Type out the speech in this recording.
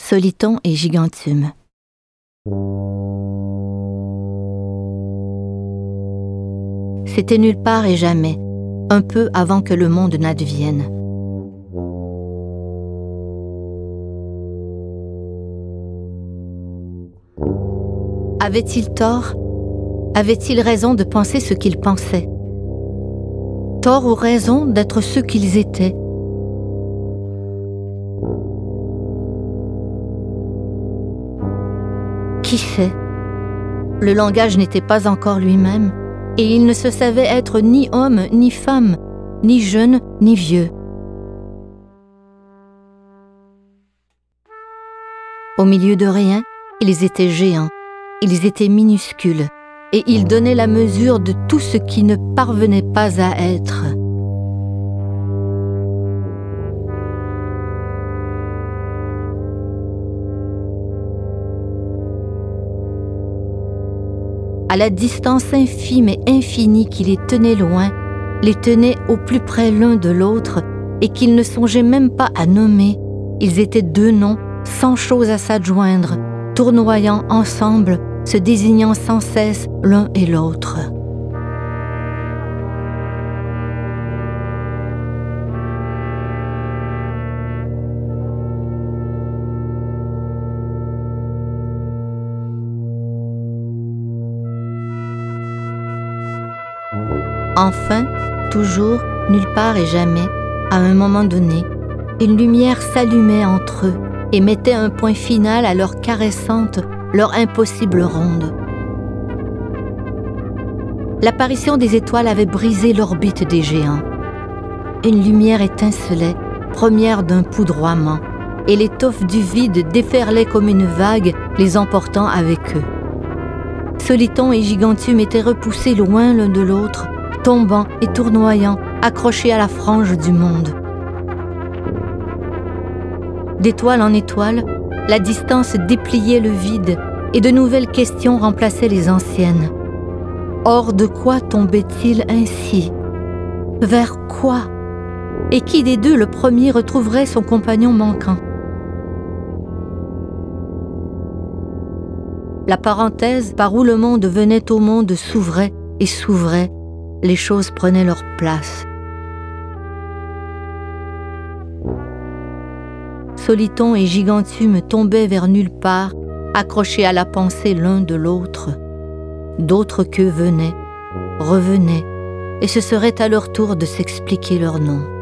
Soliton et Gigantium. C'était nulle part et jamais, un peu avant que le monde n'advienne. Avait-il tort? Avait-il raison de penser ce qu'ils pensaient? Tort ou raison d'être ceux qu'ils étaient? Qui sait? Le langage n'était pas encore lui-même, et il ne se savait être ni homme ni femme, ni jeune ni vieux. Au milieu de rien, ils étaient géants, ils étaient minuscules, et ils donnaient la mesure de tout ce qui ne parvenait pas à être. À la distance infime et infinie qui les tenait loin, les tenait au plus près l'un de l'autre, et qu'ils ne songeaient même pas à nommer, ils étaient deux noms, sans chose à s'adjoindre, tournoyant ensemble, se désignant sans cesse l'un et l'autre. Enfin, toujours, nulle part et jamais, à un moment donné, une lumière s'allumait entre eux et mettait un point final à leur caressante, leur impossible ronde. L'apparition des étoiles avait brisé l'orbite des géants. Une lumière étincelait, première d'un poudroiement, et l'étoffe du vide déferlait comme une vague, les emportant avec eux. Soliton et Gigantium étaient repoussés loin l'un de l'autre, tombant et tournoyant, accrochés à la frange du monde. D'étoile en étoile, la distance dépliait le vide et de nouvelles questions remplaçaient les anciennes. Hors de quoi tombait-il ainsi? Vers quoi? Et qui des deux le premier retrouverait son compagnon manquant? La parenthèse par où le monde venait au monde s'ouvrait et s'ouvrait, les choses prenaient leur place. Soliton et Gigantium tombaient vers nulle part, accrochés à la pensée l'un de l'autre. D'autres qu'eux venaient, revenaient, et ce serait à leur tour de s'expliquer leur nom.